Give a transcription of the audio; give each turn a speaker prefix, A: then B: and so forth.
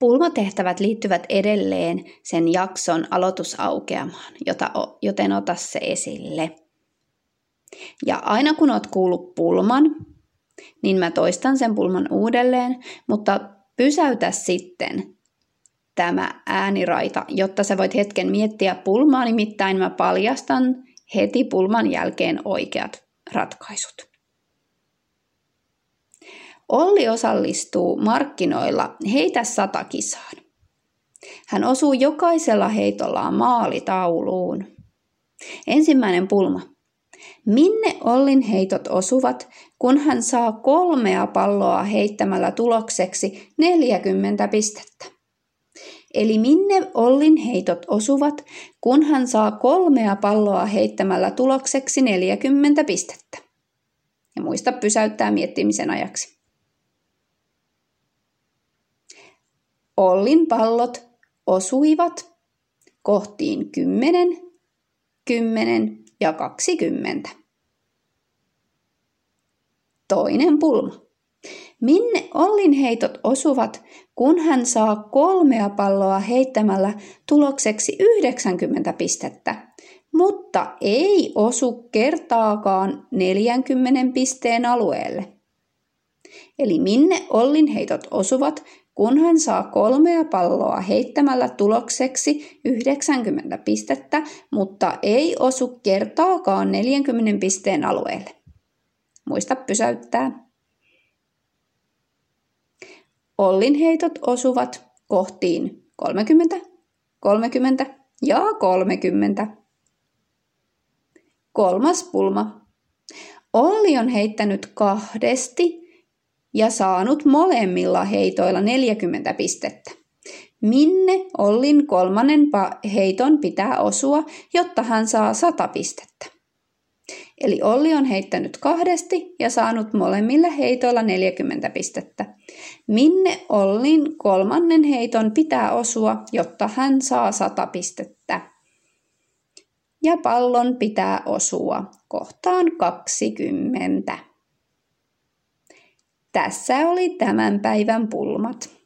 A: Pulmatehtävät liittyvät edelleen sen jakson aloitusaukeamaan, joten ota se esille. Ja aina kun oot kuullut pulman, niin mä toistan sen pulman uudelleen, mutta pysäytä sitten tämä ääniraita, jotta sä voit hetken miettiä pulmaa, nimittäin mä paljastan heti pulman jälkeen oikeat ratkaisut. Olli osallistuu markkinoilla Heitä 100 kisaan. Hän osuu jokaisella heitollaan maalitauluun. Ensimmäinen pulma. Minne Ollin heitot osuvat, kun hän saa 3 palloa heittämällä tulokseksi 40 pistettä? Eli minne Ollin heitot osuvat, kun hän saa 3 palloa heittämällä tulokseksi 40 pistettä? Ja muista pysäyttää miettimisen ajaksi. Ollin pallot osuivat kohtiin 10, 10 ja 20. Toinen pulma. Minne Ollin heitot osuvat, kun hän saa 3 palloa heittämällä tulokseksi 90 pistettä, mutta ei osu kertaakaan 40 pisteen alueelle? Eli minne Ollin heitot osuvat, kun hän saa 3 palloa heittämällä tulokseksi 90 pistettä, mutta ei osu kertaakaan 40 pisteen alueelle? Muista pysäyttää. Ollin heitot osuvat kohtiin 30, 30 ja 30. Kolmas pulma. Olli on heittänyt 2 ja saanut molemmilla heitoilla 40 pistettä. Minne Ollin 3. heiton pitää osua, jotta hän saa 100 pistettä? Eli Olli on heittänyt 2 ja saanut molemmilla heitoilla 40 pistettä. Minne Ollin 3. heiton pitää osua, jotta hän saa 100 pistettä? Ja pallon pitää osua kohtaan 20. Tässä oli tämän päivän pulmat.